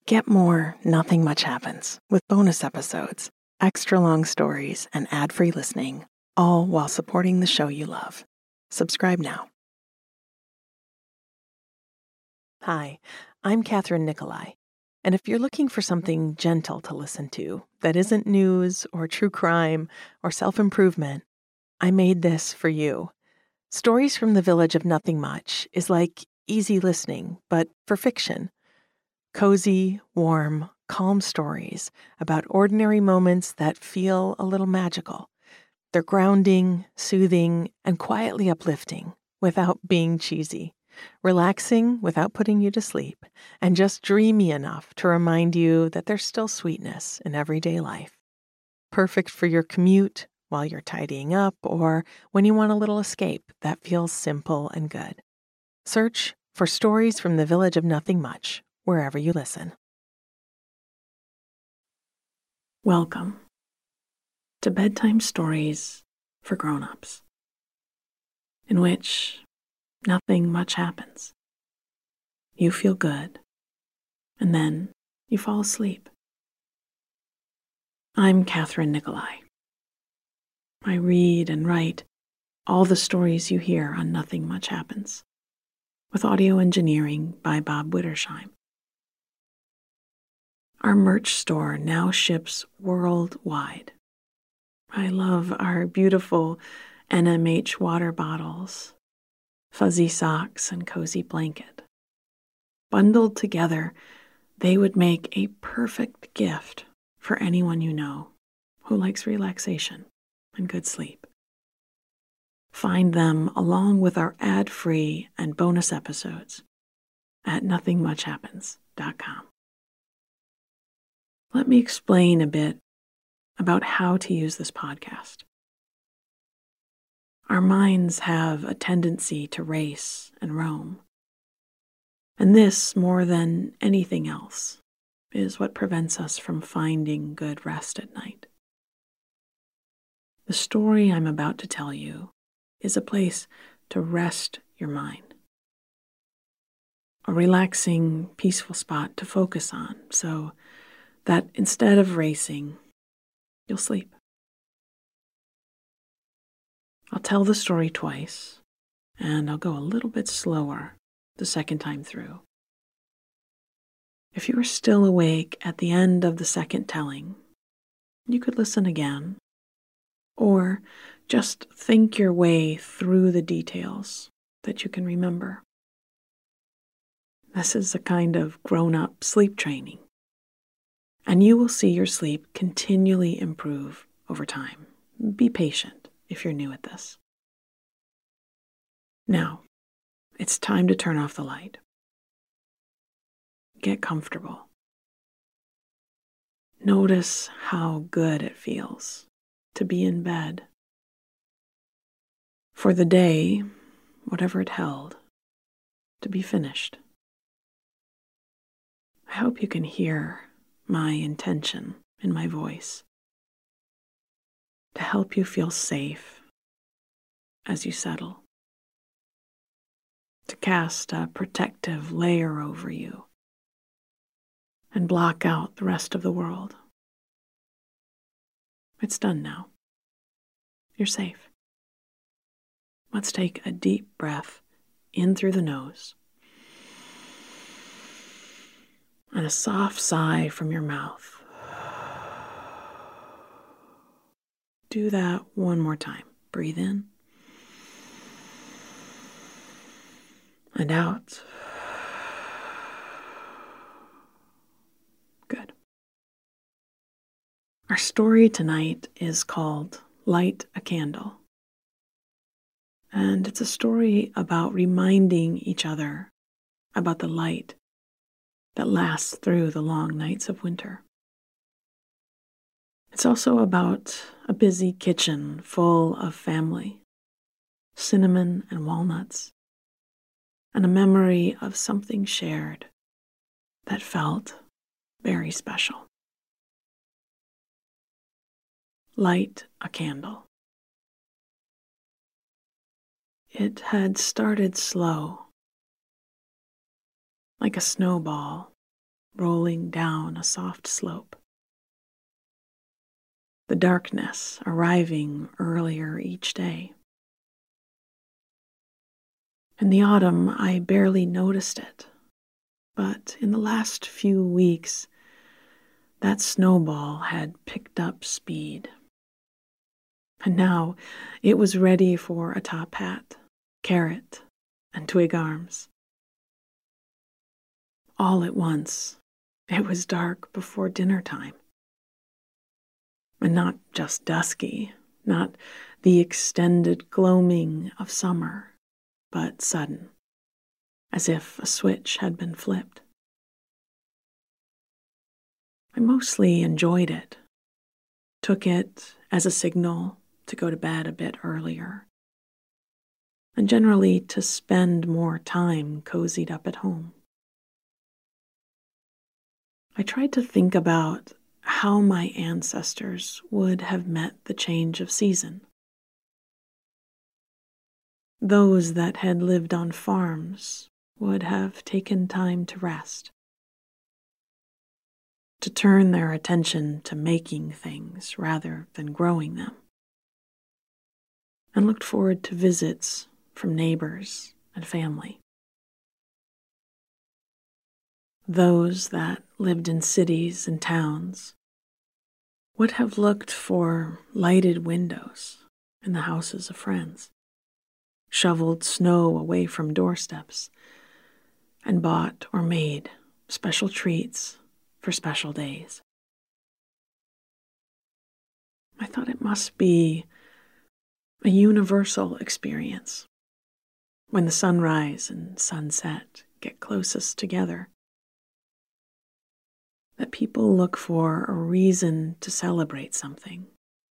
Get more Nothing Much Happens with bonus episodes, extra long stories, and ad-free listening, all while supporting the show you love. Subscribe now. Hi, I'm Catherine Nicolai, and if you're looking for something gentle to listen to that isn't news or true crime or self-improvement, I made this for you. Stories from the Village of Nothing Much is like easy listening, but for fiction. Cozy, warm, calm stories about ordinary moments that feel a little magical. They're grounding, soothing, and quietly uplifting without being cheesy. Relaxing without putting you to sleep, and just dreamy enough to remind you that there's still sweetness in everyday life. Perfect for your commute, while you're tidying up, or when you want a little escape that feels simple and good. Search for Stories from the Village of Nothing Much wherever you listen. Welcome to Bedtime Stories for Grown-Ups, in which nothing much happens. You feel good, and then you fall asleep. I'm Catherine Nicolai. I read and write all the stories you hear on Nothing Much Happens, with audio engineering by Bob Wittersheim. Our merch store now ships worldwide. I love our beautiful NMH water bottles, fuzzy socks, and cozy blanket. Bundled together, they would make a perfect gift for anyone you know who likes relaxation and good sleep. Find them along with our ad-free and bonus episodes at nothingmuchhappens.com. Let me explain a bit about how to use this podcast. Our minds have a tendency to race and roam, and this, more than anything else, is what prevents us from finding good rest at night. The story I'm about to tell you is a place to rest your mind, a relaxing, peaceful spot to focus on so that instead of racing, you'll sleep. I'll tell the story twice, and I'll go a little bit slower the second time through. If you are still awake at the end of the second telling, you could listen again, or just think your way through the details that you can remember. This is a kind of grown-up sleep training, and you will see your sleep continually improve over time. Be patient if you're new at this. Now, it's time to turn off the light. Get comfortable. Notice how good it feels to be in bed. For the day, whatever it held, to be finished. I hope you can hear my intention in my voice to help you feel safe as you settle, to cast a protective layer over you and block out the rest of the world. It's done now. You're safe. Let's take a deep breath in through the nose and a soft sigh from your mouth. Do that one more time. Breathe in and out. Good. Our story tonight is called Light a Candle. And it's a story about reminding each other about the light that lasts through the long nights of winter. It's also about a busy kitchen full of family, cinnamon and walnuts, and a memory of something shared that felt very special. Light a candle. It had started slow, like a snowball rolling down a soft slope. The darkness arriving earlier each day. In the autumn, I barely noticed it, but in the last few weeks, that snowball had picked up speed. And now it was ready for a top hat, carrot, and twig arms. All at once, it was dark before dinner time. And not just dusky, not the extended gloaming of summer, but sudden, as if a switch had been flipped. I mostly enjoyed it, took it as a signal to go to bed a bit earlier, and generally to spend more time cozied up at home. I tried to think about how my ancestors would have met the change of season. Those that had lived on farms would have taken time to rest, to turn their attention to making things rather than growing them, and looked forward to visits from neighbors and family. Those that lived in cities and towns would have looked for lighted windows in the houses of friends, shoveled snow away from doorsteps, and bought or made special treats for special days. I thought it must be a universal experience when the sunrise and sunset get closest together, that people look for a reason to celebrate something,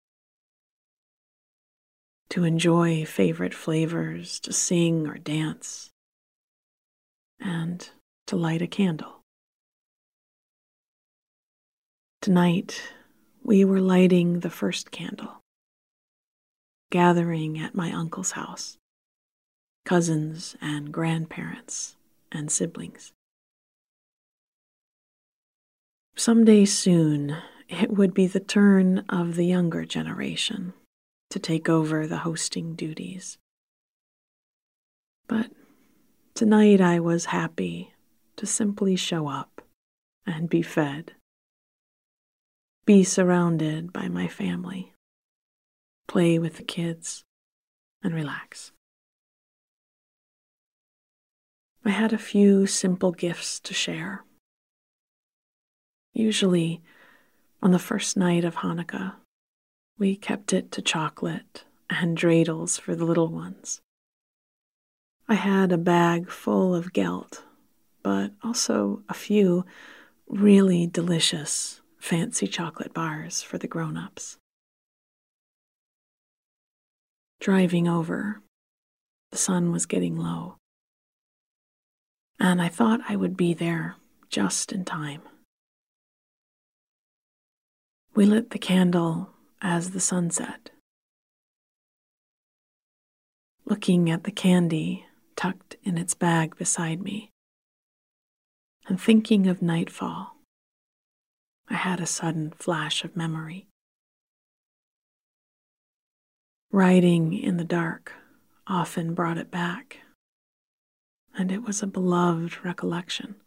to enjoy favorite flavors, to sing or dance, and to light a candle. Tonight, we were lighting the first candle, gathering at my uncle's house, cousins and grandparents and siblings. Someday soon, it would be the turn of the younger generation to take over the hosting duties. But tonight I was happy to simply show up and be fed, be surrounded by my family, play with the kids, and relax. I had a few simple gifts to share. Usually, on the first night of Hanukkah, we kept it to chocolate and dreidels for the little ones. I had a bag full of gelt, but also a few really delicious fancy chocolate bars for the grown-ups. Driving over, the sun was getting low, and I thought I would be there just in time. We lit the candle as the sun set, looking at the candy tucked in its bag beside me, and thinking of nightfall. I had a sudden flash of memory. Riding in the dark often brought it back, and it was a beloved recollection.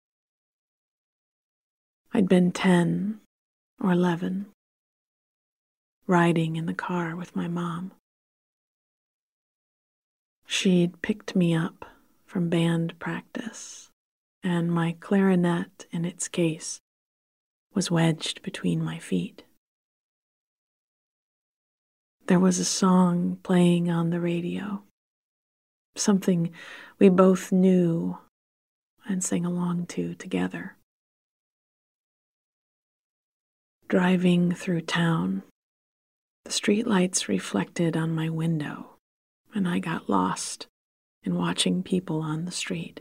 I'd been 10 or 11, riding in the car with my mom. She'd picked me up from band practice, and my clarinet in its case was wedged between my feet. There was a song playing on the radio, something we both knew and sang along to together. Driving through town, the streetlights reflected on my window, and I got lost in watching people on the street.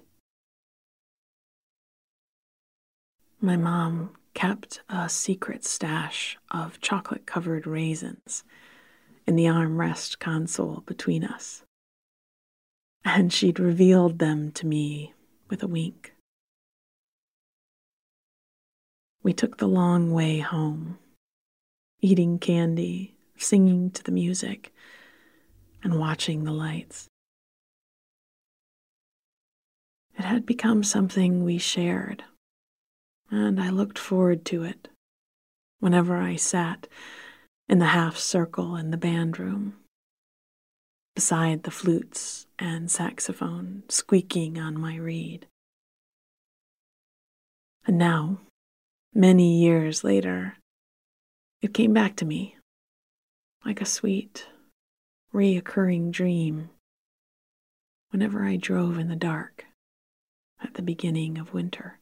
My mom kept a secret stash of chocolate-covered raisins in the armrest console between us, and she'd revealed them to me with a wink. We took the long way home, eating candy, singing to the music, and watching the lights. It had become something we shared, and I looked forward to it whenever I sat in the half circle in the band room, beside the flutes and saxophone squeaking on my reed. And now, many years later, it came back to me like a sweet, reoccurring dream whenever I drove in the dark at the beginning of winter.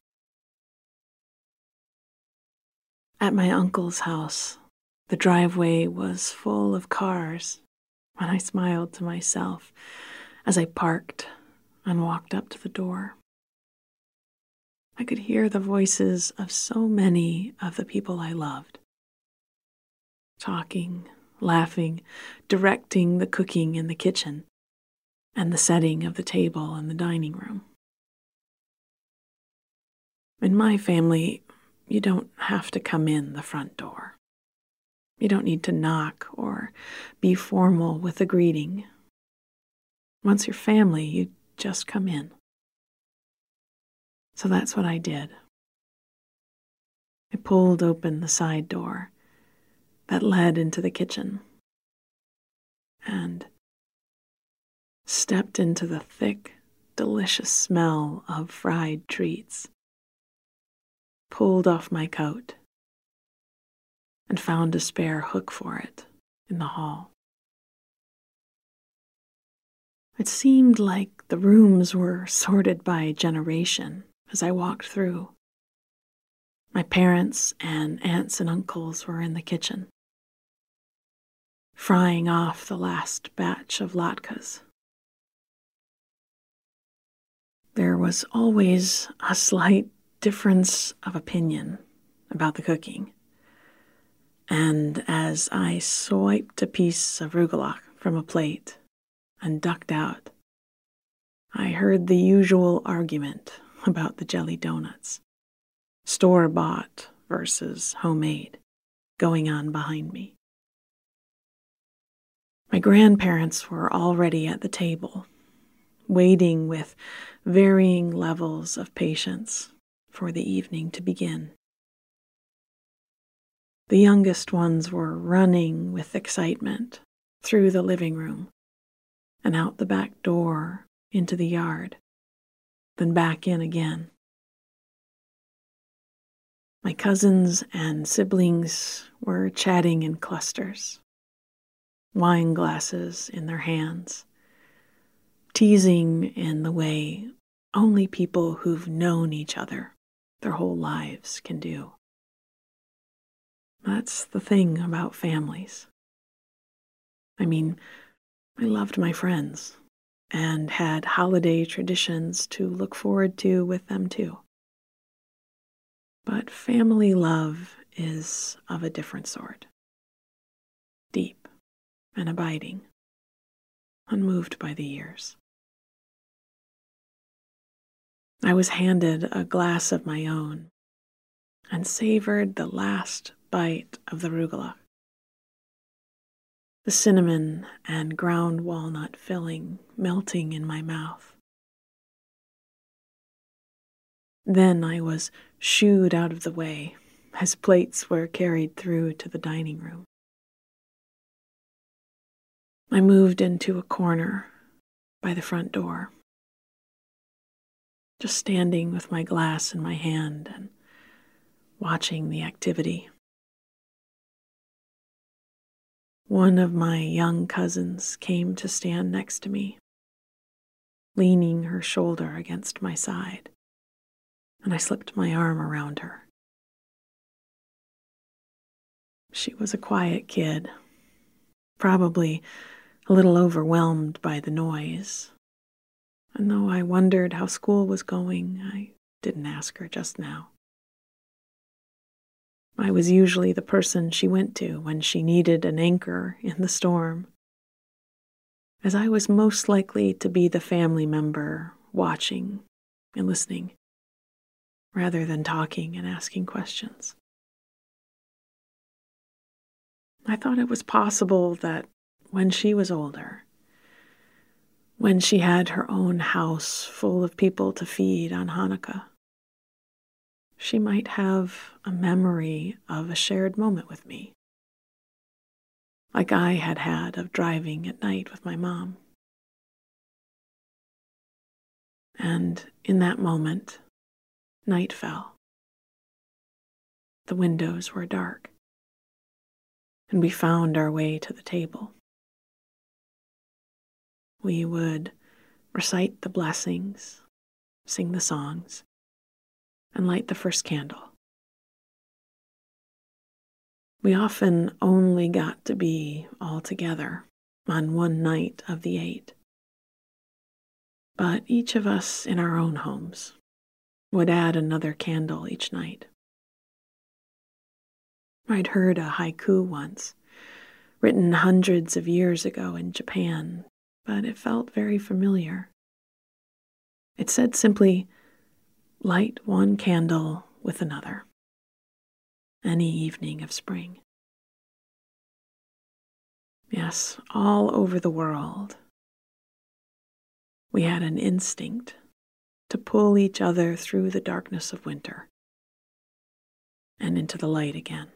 At my uncle's house, the driveway was full of cars when I smiled to myself as I parked and walked up to the door. I could hear the voices of so many of the people I loved, talking, laughing, directing the cooking in the kitchen and the setting of the table in the dining room. In my family, you don't have to come in the front door. You don't need to knock or be formal with a greeting. Once you're family, you just come in. So that's what I did. I pulled open the side door that led into the kitchen and stepped into the thick, delicious smell of fried treats, pulled off my coat, and found a spare hook for it in the hall. It seemed like the rooms were sorted by generation as I walked through. My parents and aunts and uncles were in the kitchen, frying off the last batch of latkes. There was always a slight difference of opinion about the cooking, and as I swiped a piece of rugelach from a plate and ducked out, I heard the usual argument about the jelly donuts, store-bought versus homemade, going on behind me. My grandparents were already at the table, waiting with varying levels of patience for the evening to begin. The youngest ones were running with excitement through the living room and out the back door into the yard, then back in again. My cousins and siblings were chatting in clusters, wine glasses in their hands, teasing in the way only people who've known each other their whole lives can do. That's the thing about families. I mean, I loved my friends and had holiday traditions to look forward to with them too. But family love is of a different sort. Deep and abiding, unmoved by the years. I was handed a glass of my own and savored the last bite of the rugelach. The cinnamon and ground walnut filling melting in my mouth. Then I was shooed out of the way as plates were carried through to the dining room. I moved into a corner by the front door, just standing with my glass in my hand and watching the activity. One of my young cousins came to stand next to me, leaning her shoulder against my side, and I slipped my arm around her. She was a quiet kid, probably a little overwhelmed by the noise, and though I wondered how school was going, I didn't ask her just now. I was usually the person she went to when she needed an anchor in the storm, as I was most likely to be the family member watching and listening, rather than talking and asking questions. I thought it was possible that when she was older, when she had her own house full of people to feed on Hanukkah, she might have a memory of a shared moment with me, like I had had of driving at night with my mom. And in that moment, night fell. The windows were dark, and we found our way to the table. We would recite the blessings, sing the songs, and light the first candle. We often only got to be all together on one night of the 8. But each of us in our own homes would add another candle each night. I'd heard a haiku once, written hundreds of years ago in Japan, but it felt very familiar. It said simply, "Light one candle with another, any evening of spring." Yes, all over the world, we had an instinct to pull each other through the darkness of winter and into the light again.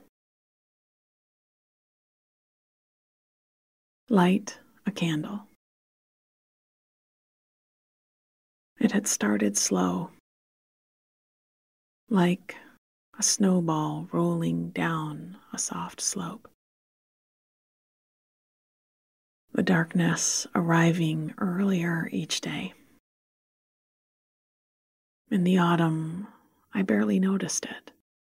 Light a candle. It had started slow, like a snowball rolling down a soft slope. The darkness arriving earlier each day. In the autumn, I barely noticed it.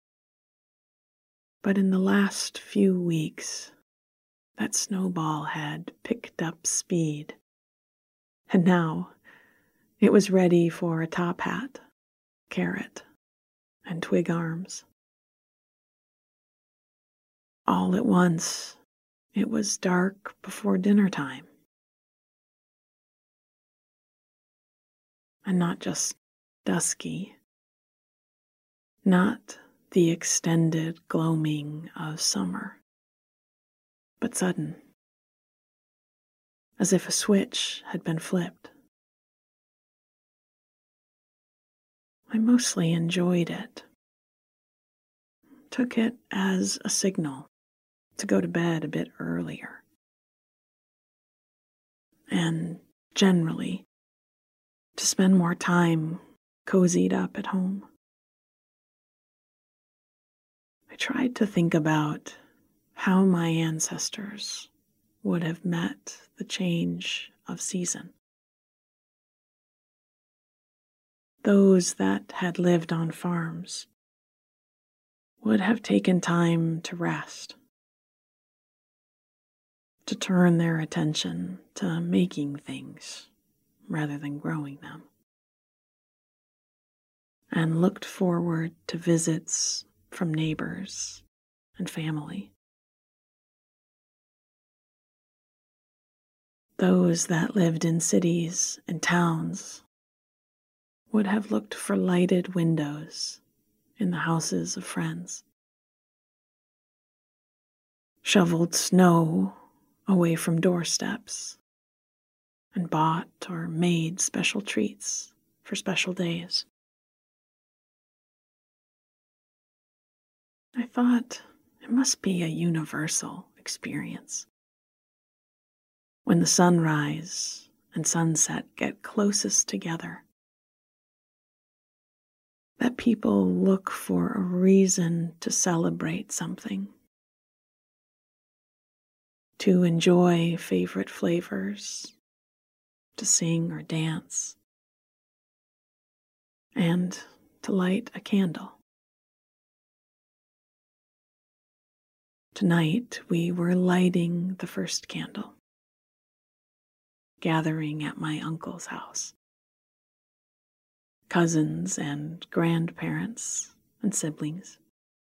But in the last few weeks, that snowball had picked up speed. And now it was ready for a top hat, carrot, and twig arms. All at once, it was dark before dinner time. And not just dusky, not the extended gloaming of summer, but sudden, as if a switch had been flipped. I mostly enjoyed it, took it as a signal to go to bed a bit earlier, and generally to spend more time cozied up at home. I tried to think about how my ancestors would have met the change of season. Those that had lived on farms would have taken time to rest, to turn their attention to making things rather than growing them, and looked forward to visits from neighbors and family. Those that lived in cities and towns would have looked for lighted windows in the houses of friends, shoveled snow away from doorsteps, and bought or made special treats for special days. I thought it must be a universal experience. When the sunrise and sunset get closest together, that people look for a reason to celebrate something, to enjoy favorite flavors, to sing or dance, and to light a candle. Tonight we were lighting the first candle, gathering at my uncle's house. Cousins and grandparents and siblings.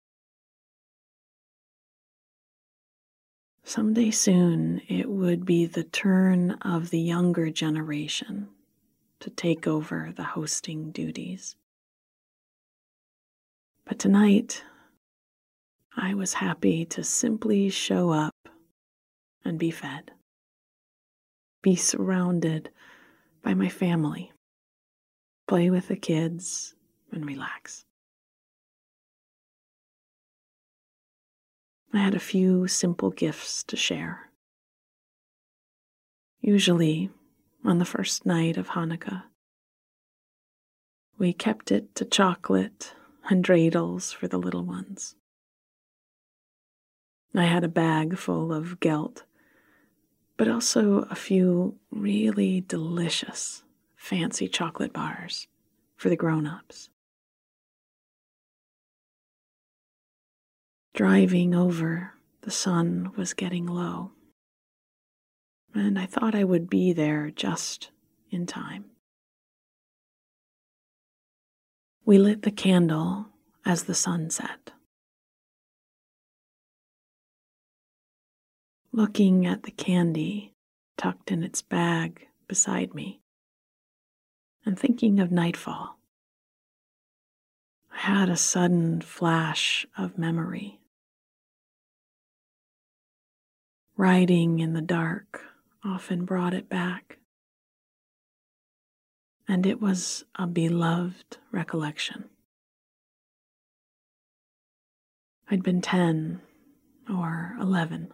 Someday soon it would be the turn of the younger generation to take over the hosting duties. But tonight, I was happy to simply show up and be fed, be surrounded by my family, play with the kids, and relax. I had a few simple gifts to share. Usually, on the first night of Hanukkah, we kept it to chocolate and dreidels for the little ones. I had a bag full of gelt, but also a few really delicious, fancy chocolate bars for the grown-ups. Driving over, the sun was getting low, and I thought I would be there just in time. We lit the candle as the sun set. Looking at the candy tucked in its bag beside me, and thinking of nightfall, I had a sudden flash of memory. Riding in the dark often brought it back, and it was a beloved recollection. I'd been 10 or 11,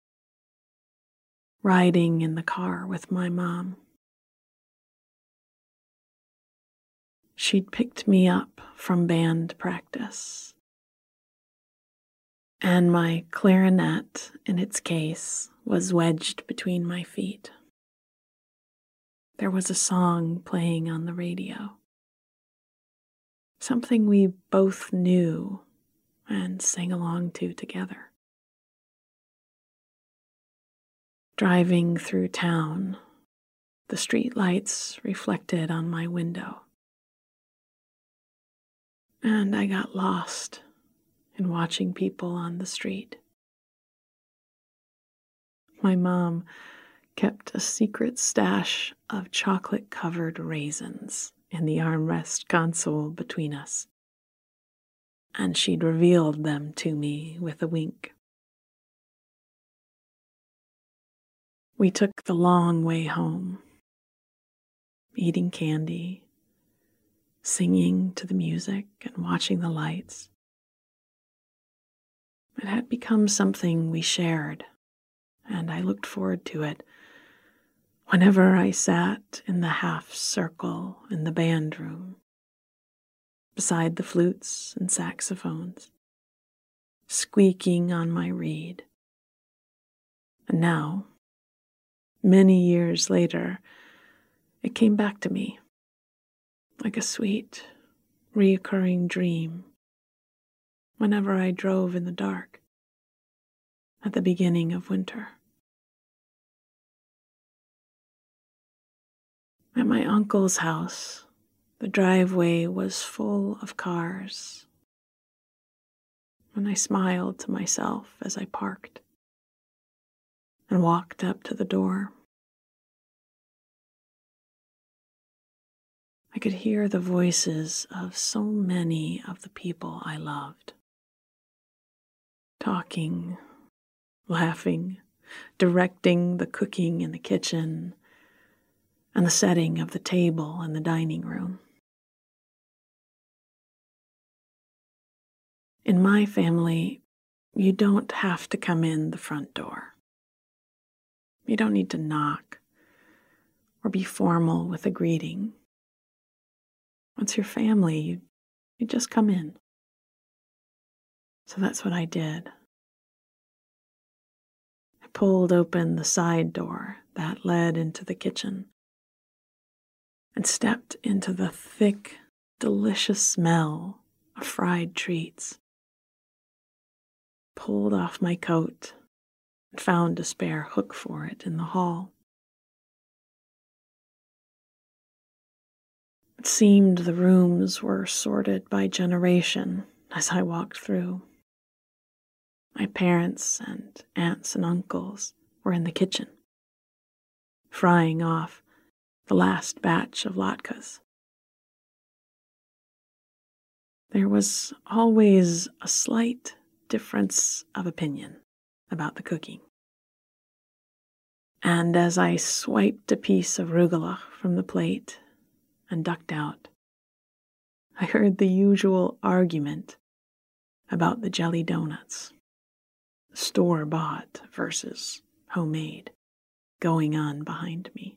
riding in the car with my mom. She'd picked me up from band practice, and my clarinet in its case was wedged between my feet. There was a song playing on the radio, something we both knew and sang along to together. Driving through town, the street lights reflected on my window, and I got lost in watching people on the street. My mom kept a secret stash of chocolate-covered raisins in the armrest console between us, and she'd revealed them to me with a wink. We took the long way home, eating candy, singing to the music and watching the lights. It had become something we shared, and I looked forward to it whenever I sat in the half circle in the band room, beside the flutes and saxophones, squeaking on my reed. And now, many years later, it came back to me like a sweet, reoccurring dream whenever I drove in the dark at the beginning of winter. At my uncle's house, the driveway was full of cars, and I smiled to myself as I parked and walked up to the door. I could hear the voices of so many of the people I loved, talking, laughing, directing the cooking in the kitchen and the setting of the table in the dining room. In my family, you don't have to come in the front door. You don't need to knock or be formal with a greeting. Once you're family, you just come in. So that's what I did. I pulled open the side door that led into the kitchen and stepped into the thick, delicious smell of fried treats. Pulled off my coat and found a spare hook for it in the hall. It seemed the rooms were sorted by generation as I walked through. My parents and aunts and uncles were in the kitchen, frying off the last batch of latkes. There was always a slight difference of opinion about the cooking. And as I swiped a piece of rugelach from the plate and ducked out, I heard the usual argument about the jelly donuts, store-bought versus homemade, going on behind me.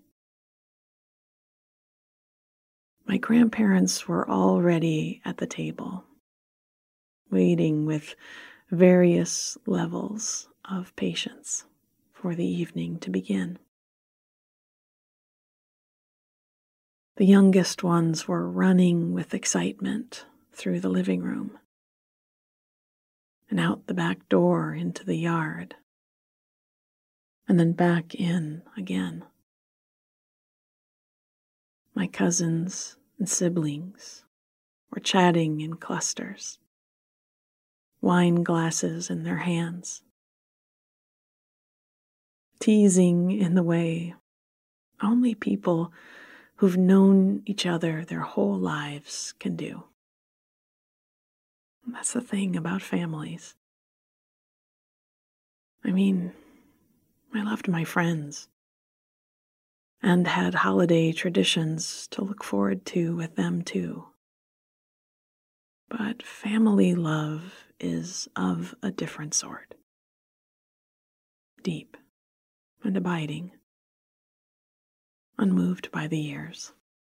My grandparents were already at the table, waiting with various levels of patience for the evening to begin. The youngest ones were running with excitement through the living room and out the back door into the yard, and then back in again. My cousins and siblings were chatting in clusters, wine glasses in their hands, teasing in the way only people who've known each other their whole lives can do. That's the thing about families. I mean, I loved my friends and had holiday traditions to look forward to with them too. But family love is of a different sort. Deep and abiding, unmoved by the years.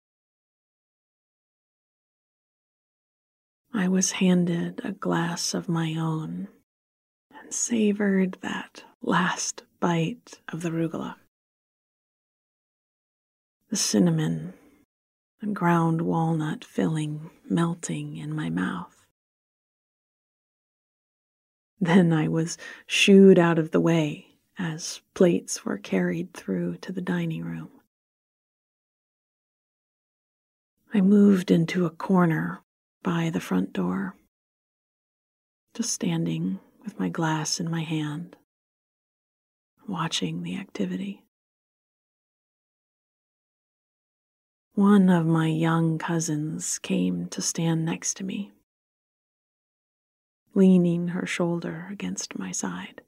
I was handed a glass of my own and savored that last bite of the rugelach. The cinnamon and ground walnut filling melting in my mouth. Then I was shooed out of the way as plates were carried through to the dining room. I moved into a corner by the front door, just standing with my glass in my hand, watching the activity. One of my young cousins came to stand next to me, leaning her shoulder against my side.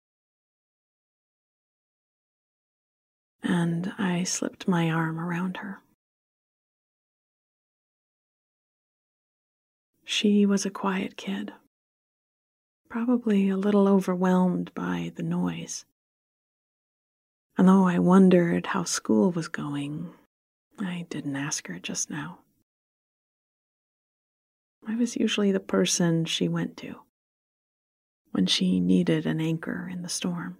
And I slipped my arm around her. She was a quiet kid, probably a little overwhelmed by the noise. And though I wondered how school was going, I didn't ask her just now. I was usually the person she went to when she needed an anchor in the storm,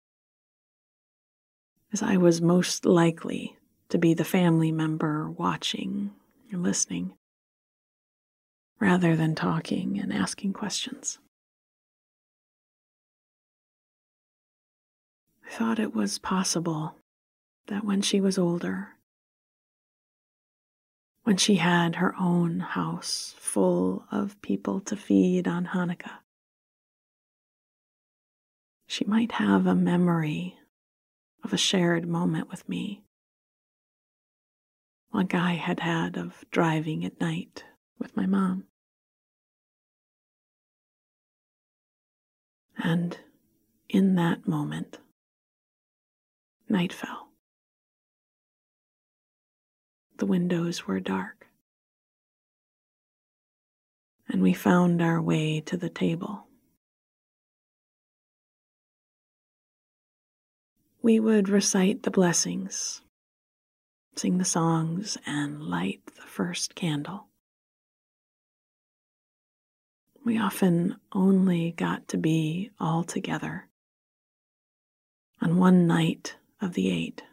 as I was most likely to be the family member watching and listening, rather than talking and asking questions. I thought it was possible that when she was older, when she had her own house full of people to feed on Hanukkah, she might have a memory of a shared moment with me, like I had had of driving at night with my mom. And in that moment, night fell. The windows were dark, and we found our way to the table. We would recite the blessings, sing the songs, and light the first candle. We often only got to be all together on one night of the 8.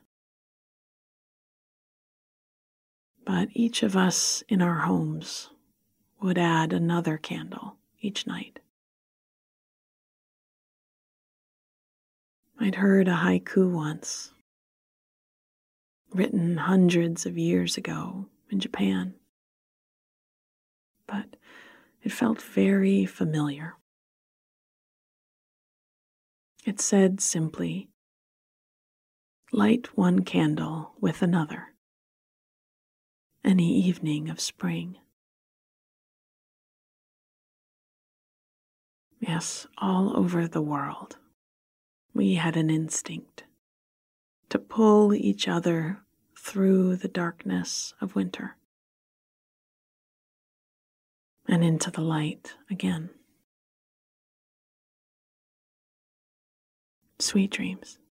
But each of us in our homes would add another candle each night. I'd heard a haiku once, written hundreds of years ago in Japan, but it felt very familiar. It said simply, "Light one candle with another, any evening of spring." Yes, all over the world, we had an instinct to pull each other through the darkness of winter and into the light again. Sweet dreams.